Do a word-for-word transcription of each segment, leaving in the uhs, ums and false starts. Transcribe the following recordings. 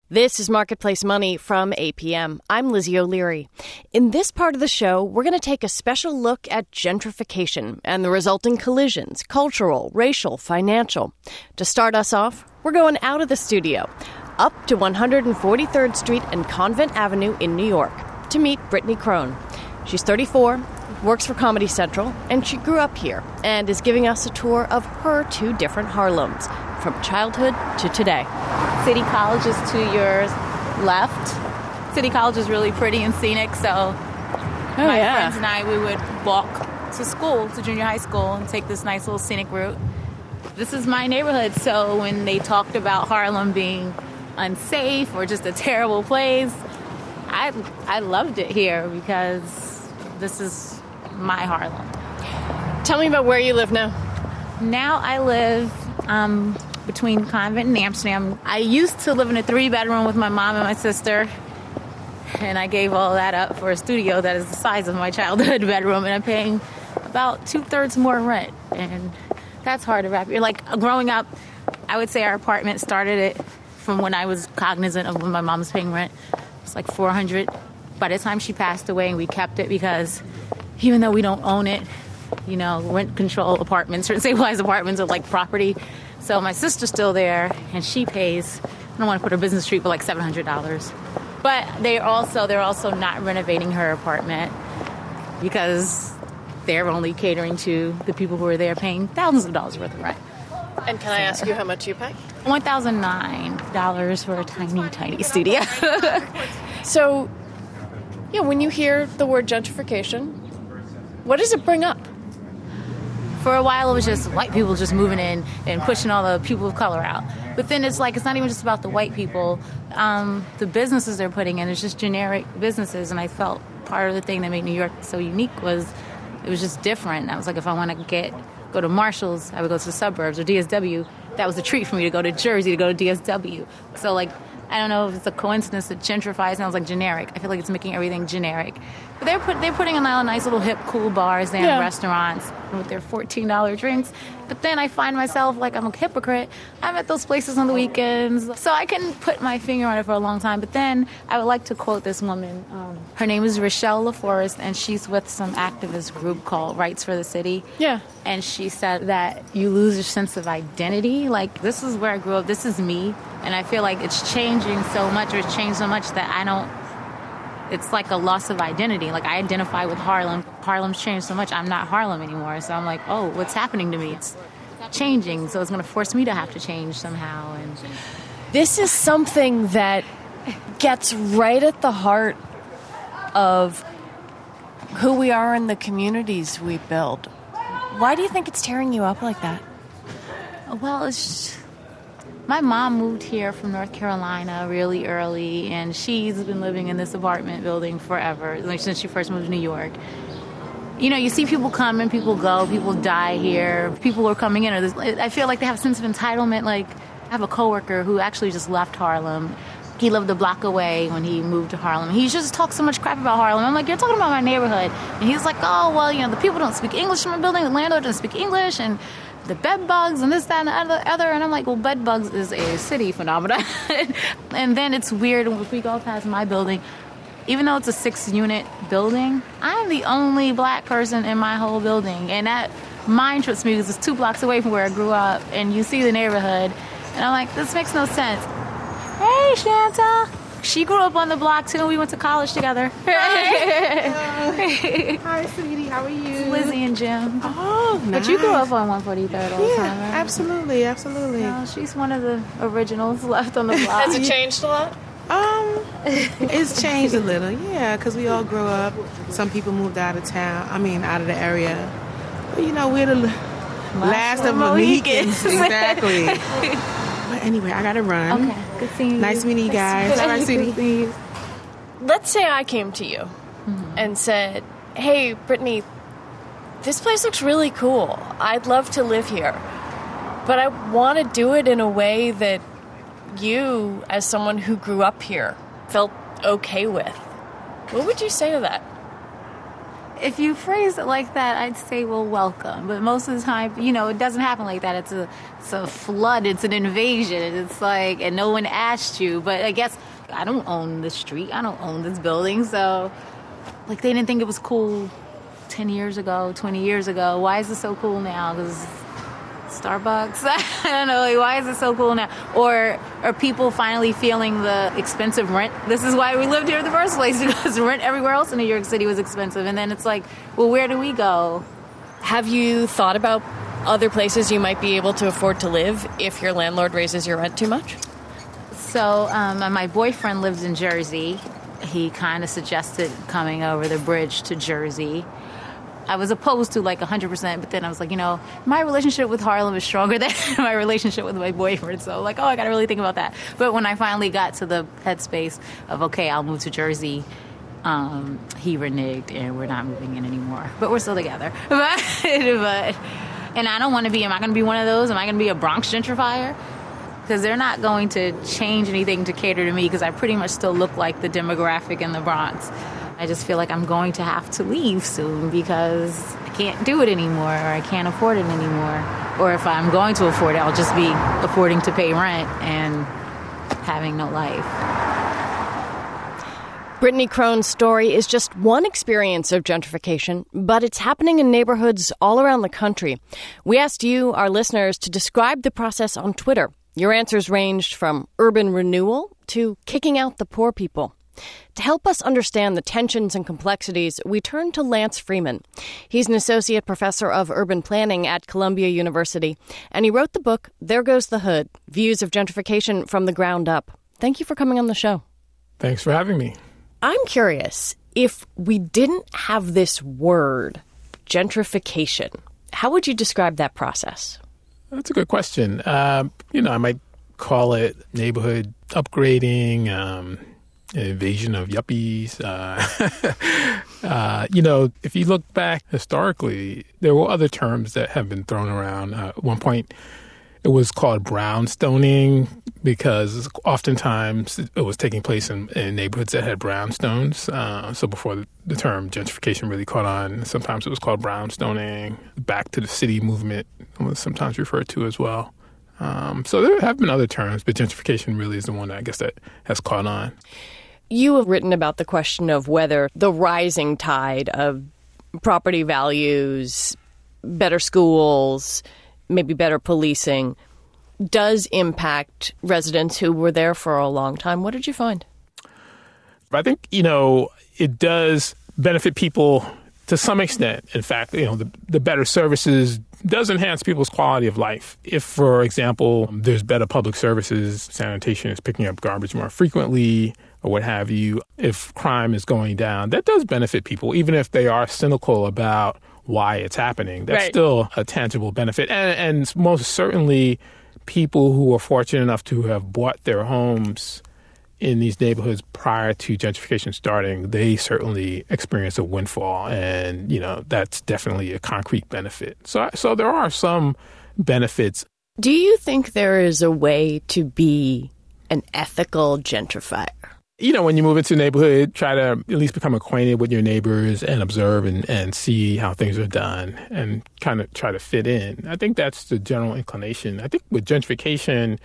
This is Marketplace Money from A P M. I'm Lizzie O'Leary. In this part of the show, we're going to take a special look at gentrification and the resulting collisions, cultural, racial, financial. To start us off, we're going out of the studio, up to one hundred forty-third Street and Convent Avenue in New York to meet Brittany Crone. She's thirty-four, works for Comedy Central, and she grew up here and is giving us a tour of her two different Harlems, from childhood to today. City College is to your left. City College is really pretty and scenic, so oh, my yeah. friends and I, we would walk to school, to junior high school, and take this nice little scenic route. This is my neighborhood, so when they talked about Harlem being unsafe or just a terrible place, I I loved it here because this is my Harlem. Tell me about where you live now. Now I live um, between Convent and Amsterdam. I used to live in a three-bedroom with my mom and my sister, and I gave all that up for a studio that is the size of my childhood bedroom, and I'm paying about two-thirds more rent, and that's hard to wrap. You're like, growing up, I would say our apartment started it from when I was cognizant of when my mom was paying rent. It's like four hundred dollars. By the time she passed away, and we kept it because even though we don't own it, you know, rent control apartments or stabilized apartments are like property. So my sister's still there, and she pays, I don't want to put her business street, but like seven hundred dollars. But they're also, they're also not renovating her apartment because they're only catering to the people who are there paying thousands of dollars worth of rent. And can I ask you how much you pay? one thousand nine dollars for a tiny, tiny studio. So, yeah, when you hear the word gentrification, what does it bring up? For a while, it was just white people just moving in and pushing all the people of color out. But then it's like, it's not even just about the white people. Um, the businesses they're putting in, it's just generic businesses. And I felt part of the thing that made New York so unique was it was just different. I was like, if I want to get go to Marshall's, I would go to the suburbs, or D S W. That was a treat for me to go to Jersey, to go to D S W. So, like, I don't know if it's a coincidence that gentrifies sounds like generic. I feel like it's making everything generic. But they're put, they're putting in a nice little hip, cool bars there, yeah, and restaurants with their fourteen dollars drinks. But then I find myself like I'm a hypocrite. I'm at those places on the weekends. So I can put my finger on it for a long time. But then I would like to quote this woman. Um, her name is Rochelle LaForest, and she's with some activist group called Rights for the City. Yeah. And she said that you lose your sense of identity. Like, this is where I grew up. This is me. And I feel like it's changing so much, or it's changed so much that I don't, it's like a loss of identity. Like, I identify with Harlem. Harlem's changed so much, I'm not Harlem anymore. So I'm like, oh, what's happening to me? It's changing, so it's going to force me to have to change somehow. And this is something that gets right at the heart of who we are and the communities we build. Why do you think it's tearing you up like that? Well, it's just, my mom moved here from North Carolina really early, and she's been living in this apartment building forever, like since she first moved to New York. You know, you see people come and people go, people die here, people are coming in. I feel like they have a sense of entitlement. Like, I have a coworker who actually just left Harlem. He lived a block away when he moved to Harlem. He just talks so much crap about Harlem. I'm like, you're talking about my neighborhood. And he's like, oh, well, you know, the people don't speak English in my building. The landlord doesn't speak English. And the bed bugs and this, that, and the other. And I'm like, well, bed bugs is a city phenomenon. And then it's weird. If we go past my building, even though it's a six-unit building, I'm the only black person in my whole building. And that mind trips me because it's two blocks away from where I grew up. And you see the neighborhood. And I'm like, this makes no sense. Hey, Shanta. She grew up on the block, too. We went to college together. Hi, Hi sweetie. How are you? Lizzie and Jim. Oh, nice. But you grew up on one forty-third all the yeah, time, right? absolutely, absolutely. No, she's one of the originals left on the block. Has it changed a lot? Um, it's changed a little, yeah, because we all grew up. Some people moved out of town, I mean, out of the area. But, you know, we're the last, last of Mohicans. Exactly. But anyway, I got to run. Okay, good seeing you. Nice meeting you guys. All right, sweetie. Let's say I came to you mm-hmm. and said, hey, Brittany, this place looks really cool. I'd love to live here. But I want to do it in a way that you, as someone who grew up here, felt okay with. What would you say to that? If you phrase it like that, I'd say, well, welcome. But most of the time, you know, it doesn't happen like that. It's a, it's a flood. It's an invasion. It's like, and no one asked you. But I guess I don't own the street. I don't own this building. So, like, they didn't think it was cool ten years ago, twenty years ago. Why is it so cool now? Because Starbucks? I don't know. Like, why is it so cool now? Or are people finally feeling the expensive rent? This is why we lived here in the first place, because rent everywhere else in New York City was expensive. And then it's like, well, where do we go? Have you thought about other places you might be able to afford to live if your landlord raises your rent too much? So um, my boyfriend lives in Jersey. He kind of suggested coming over the bridge to Jersey. I was opposed to like one hundred percent, but then I was like, you know, my relationship with Harlem is stronger than my relationship with my boyfriend. So like, oh, I got to really think about that. But when I finally got to the headspace of, okay, I'll move to Jersey, um, he reneged and we're not moving in anymore. But we're still together. But, but and I don't want to be, am I going to be one of those? Am I going to be a Bronx gentrifier? Because they're not going to change anything to cater to me, because I pretty much still look like the demographic in the Bronx. I just feel like I'm going to have to leave soon because I can't do it anymore, or I can't afford it anymore. Or if I'm going to afford it, I'll just be affording to pay rent and having no life. Brittany Crone's story is just one experience of gentrification, but it's happening in neighborhoods all around the country. We asked you, our listeners, to describe the process on Twitter. Your answers ranged from urban renewal to kicking out the poor people. To help us understand the tensions and complexities, we turn to Lance Freeman. He's an associate professor of urban planning at Columbia University, and he wrote the book, There Goes the Hood, Views of Gentrification from the Ground Up. Thank you for coming on the show. Thanks for having me. I'm curious, if we didn't have this word, gentrification, how would you describe that process? That's a good question. Uh, you know, I might call it neighborhood upgrading, um, invasion of yuppies. Uh, uh, you know, if you look back historically, there were other terms that have been thrown around. Uh, at one point, it was called brownstoning because oftentimes it was taking place in, in neighborhoods that had brownstones. Uh, so before the, the term gentrification really caught on, sometimes it was called brownstoning. Back to the city movement was sometimes referred to as well. Um, so there have been other terms, but gentrification really is the one that I guess that has caught on. You have written about the question of whether the rising tide of property values, better schools, maybe better policing, does impact residents who were there for a long time. What did you find? I think, you know, it does benefit people to some extent. In fact, you know, the, the better services does enhance people's quality of life. If, for example, there's better public services, sanitation is picking up garbage more frequently, or what have you, if crime is going down, that does benefit people, even if they are cynical about why it's happening. That's right. Still a tangible benefit. And, and most certainly people who are fortunate enough to have bought their homes in these neighborhoods prior to gentrification starting, they certainly experience a windfall. And, you know, that's definitely a concrete benefit. So, so there are some benefits. Do you think there is a way to be an ethical gentrifier? You know, when you move into a neighborhood, try to at least become acquainted with your neighbors and observe and, and see how things are done and kind of try to fit in. I think that's the general inclination. I think with gentrification,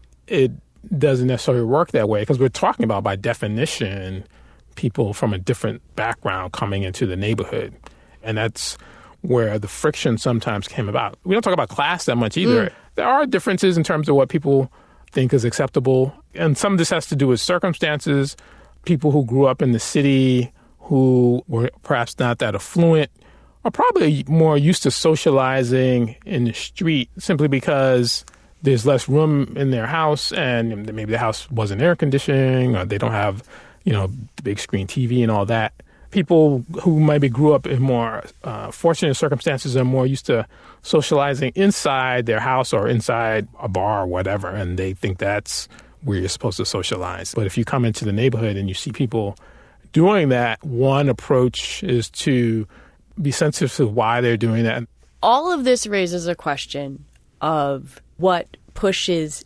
it doesn't necessarily work that way because we're talking about, by definition, people from a different background coming into the neighborhood. And that's where the friction sometimes came about. We don't talk about class that much either. Mm. There are differences in terms of what people think is acceptable. And some of this has to do with circumstances. People who grew up in the city who were perhaps not that affluent are probably more used to socializing in the street simply because there's less room in their house and maybe the house wasn't air conditioning or they don't have, you know, big screen T V and all that. People who maybe grew up in more uh, fortunate circumstances are more used to socializing inside their house or inside a bar or whatever, and they think that's where you're supposed to socialize. But if you come into the neighborhood and you see people doing that, one approach is to be sensitive to why they're doing that. All of this raises a question of what pushes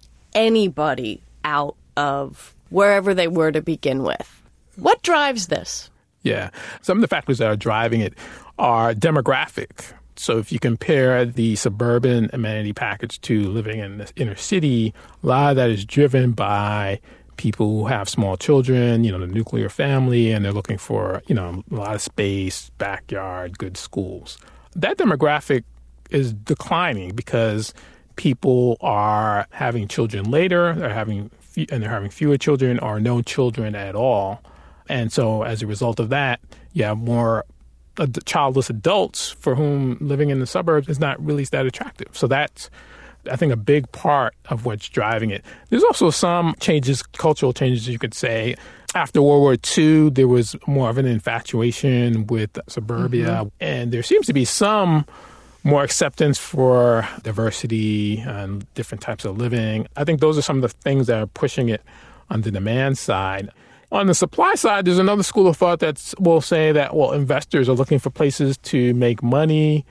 anybody out of wherever they were to begin with. What drives this? Yeah. Some of the factors that are driving it are demographic. So if you compare the suburban amenity package to living in the inner city, a lot of that is driven by people who have small children, you know, the nuclear family, and they're looking for, you know, a lot of space, backyard, good schools. That demographic is declining because people are having children later, they're having and they're having fewer children or no children at all. And so as a result of that, you have more ad- childless adults for whom living in the suburbs is not really that attractive. So that's, I think, a big part of what's driving it. There's also some changes, cultural changes, you could say. After World War Two, there was more of an infatuation with suburbia. Mm-hmm. And there seems to be some more acceptance for diversity and different types of living. I think those are some of the things that are pushing it on the demand side. On the supply side, there's another school of thought that will say that, well, investors are looking for places to make money,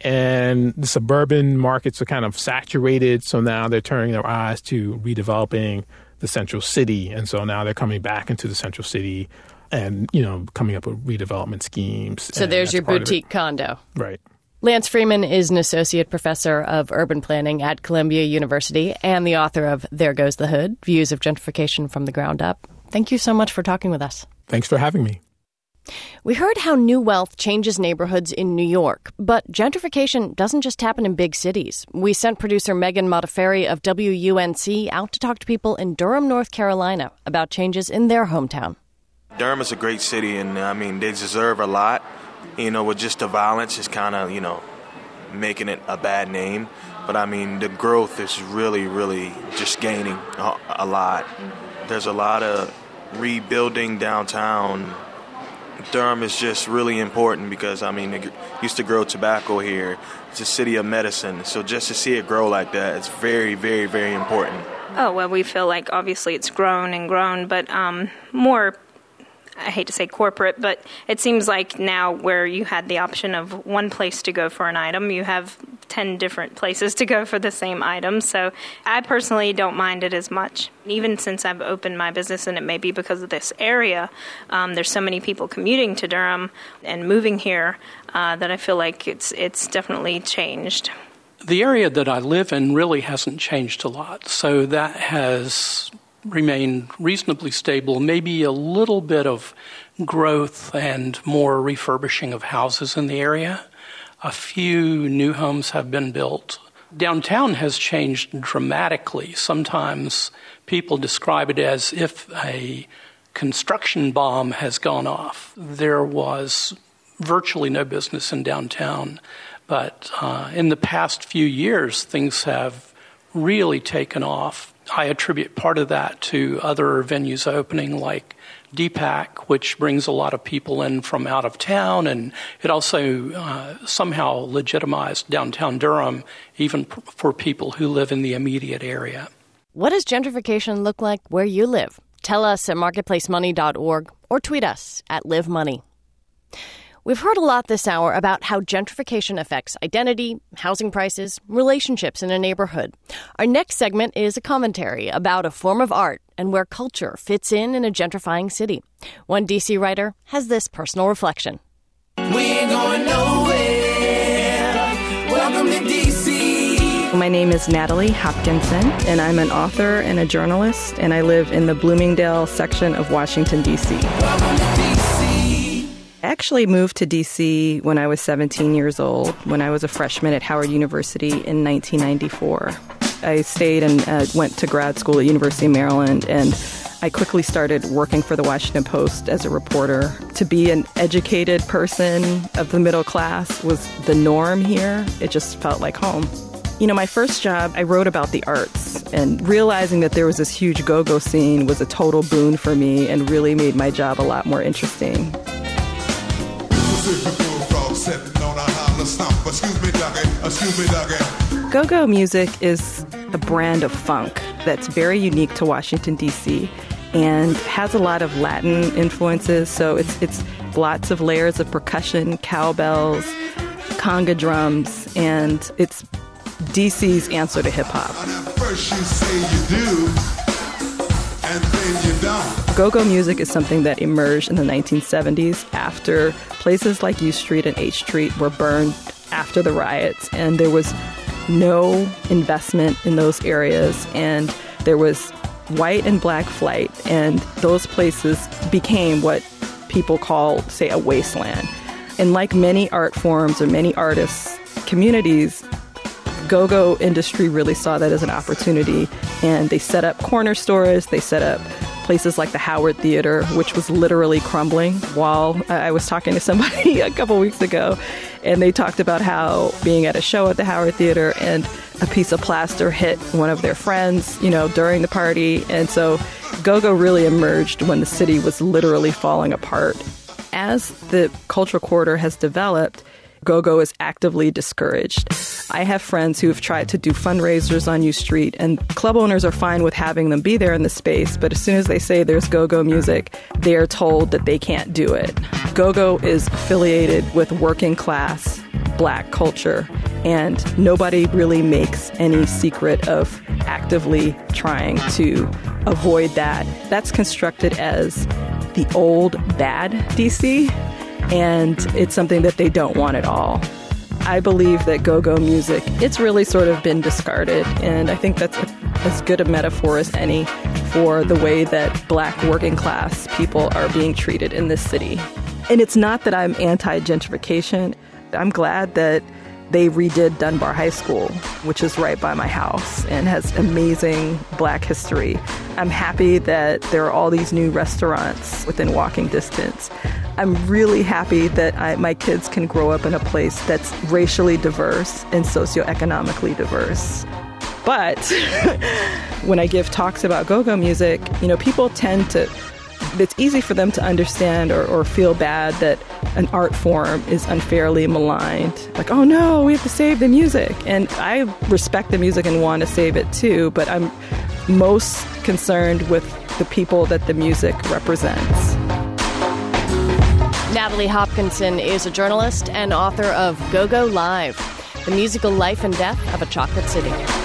and the suburban markets are kind of saturated, so now they're turning their eyes to redeveloping the central city. And so now they're coming back into the central city and, you know, coming up with redevelopment schemes. So there's your boutique condo. Right. Lance Freeman is an associate professor of urban planning at Columbia University and the author of There Goes the Hood, Views of Gentrification from the Ground Up. Thank you so much for talking with us. Thanks for having me. We heard how new wealth changes neighborhoods in New York, but gentrification doesn't just happen in big cities. We sent producer Megan Modafferi of W U N C out to talk to people in Durham, North Carolina about changes in their hometown. Durham is a great city, and I mean, they deserve a lot. You know, with just the violence is kind of, you know, making it a bad name. But I mean, the growth is really, really just gaining a, a lot. There's a lot of rebuilding downtown. Durham is just really important because, I mean, it used to grow tobacco here. It's a city of medicine. So just to see it grow like that, it's very, very, very important. Oh, well, we feel like obviously it's grown and grown, but um, more, I hate to say corporate, but it seems like now where you had the option of one place to go for an item, you have ten different places to go for the same item. So I personally don't mind it as much. Even since I've opened my business, and it may be because of this area, um, there's so many people commuting to Durham and moving here uh, that I feel like it's it's definitely changed. The area that I live in really hasn't changed a lot, so that has remained reasonably stable, maybe a little bit of growth and more refurbishing of houses in the area. A few new homes have been built. Downtown has changed dramatically. Sometimes people describe it as if a construction bomb has gone off. There was virtually no business in downtown, but uh, in the past few years, things have really taken off. I attribute part of that to other venues opening like D PAC, which brings a lot of people in from out of town, and it also uh, somehow legitimized downtown Durham, even p- for people who live in the immediate area. What does gentrification look like where you live? Tell us at marketplace money dot org or tweet us at live money. We've heard a lot this hour about how gentrification affects identity, housing prices, relationships in a neighborhood. Our next segment is a commentary about a form of art and where culture fits in in a gentrifying city. One D C writer has this personal reflection. We ain't going nowhere. Welcome to D C. My name is Natalie Hopkinson, and I'm an author and a journalist, and I live in the Bloomingdale section of Washington, D C. Welcome to D C. I actually moved to D C when I was seventeen years old, when I was a freshman at Howard University in nineteen ninety-four. I stayed and uh, went to grad school at University of Maryland, and I quickly started working for the Washington Post as a reporter. To be an educated person of the middle class was the norm here. It just felt like home. You know, my first job, I wrote about the arts, and realizing that there was this huge go-go scene was a total boon for me and really made my job a lot more interesting. Go-go music is a brand of funk that's very unique to Washington, D C, and has a lot of Latin influences. So it's it's lots of layers of percussion, cowbells, conga drums, and it's D C's answer to hip-hop. First you say you do, and then you don't. Go-go music is something that emerged in the nineteen seventies after places like U Street and H Street were burned after the riots, and there was no investment in those areas, and there was white and black flight, and those places became what people call, say, a wasteland. And like many art forms or many artists' communities, go-go industry really saw that as an opportunity, and they set up corner stores, they set up places like the Howard Theater, which was literally crumbling. While I was talking to somebody a couple weeks ago, and they talked about how being at a show at the Howard Theater and a piece of plaster hit one of their friends, you know, during the party. And so go-go really emerged when the city was literally falling apart. As the cultural corridor has developed, go-go is actively discouraged. I have friends who have tried to do fundraisers on U Street, and club owners are fine with having them be there in the space, but as soon as they say there's go-go music, they are told that they can't do it. Go-go is affiliated with working class black culture, and nobody really makes any secret of actively trying to avoid that. That's constructed as the old bad D C, and it's something that they don't want at all. I believe that go-go music, it's really sort of been discarded, and I think that's a, as good a metaphor as any for the way that black working class people are being treated in this city. And it's not that I'm anti-gentrification. I'm glad that they redid Dunbar High School, which is right by my house and has amazing black history. I'm happy that there are all these new restaurants within walking distance. I'm really happy that I, my kids can grow up in a place that's racially diverse and socioeconomically diverse. But when I give talks about go-go music, you know, people tend to, it's easy for them to understand or, or feel bad that an art form is unfairly maligned. Like, oh no, we have to save the music. And I respect the music and want to save it too, but I'm most concerned with the people that the music represents. Natalie Hopkinson is a journalist and author of Go-Go Live, The Musical Life and Death of a Chocolate City.